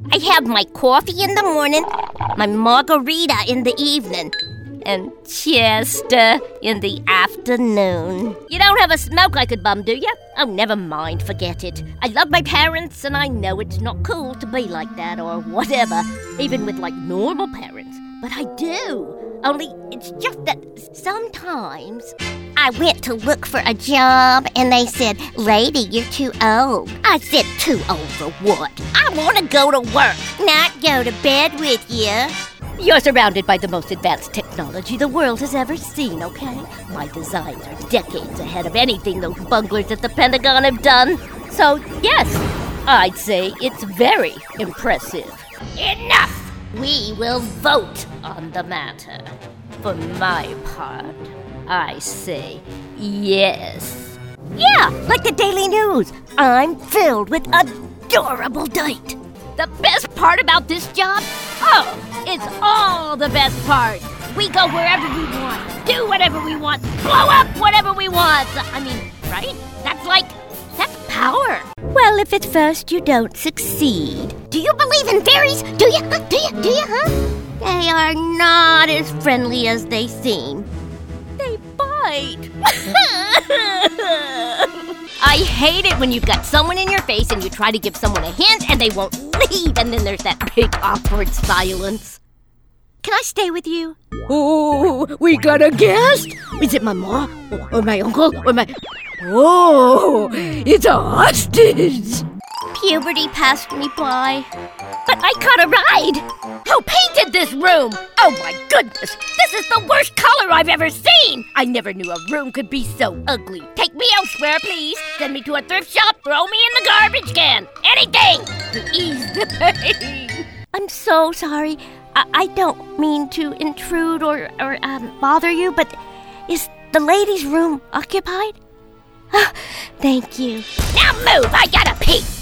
I have my coffee in the morning, my margarita in the evening, and Chester in the afternoon. You don't have a smoke I could bum, do you? Oh, never mind, forget it. I love my parents, and I know it's not cool to be like that or whatever, even with, normal parents. But I do. Only it's just that sometimes I went to look for a job, and they said, "Lady, you're too old." I said, "Too old for what? I want to go to work, not go to bed with you." You're surrounded by the most advanced technology the world has ever seen, okay? My designs are decades ahead of anything those bunglers at the Pentagon have done. So, yes, I'd say it's very impressive. Enough! We will vote on the matter. For my part, I say yes. Yeah, like the Daily News. I'm filled with adorable delight. The best part about this job? Oh, it's all the best part. We go wherever we want, do whatever we want, blow up whatever we want. I mean, right? That's power. Well, if at first you don't succeed. Do you believe in fairies? Do you, huh? They are not as friendly as they seem. They bite. I hate it when you've got someone in your face and you try to give someone a hint and they won't leave, and then there's that big awkward silence. Can I stay with you? Oh, we got a guest? Is it my mom or my uncle or my... Oh, it's a hostage. Puberty passed me by, but I caught a ride. Who painted this room? Oh my goodness, this is the worst color I've ever seen. I never knew a room could be so ugly. Take me elsewhere, please. Send me to a thrift shop, throw me in the garbage can. Anything to ease the pain. I'm so sorry. I don't mean to intrude or bother you, but is the ladies' room occupied? Thank you. Now move, I gotta pee.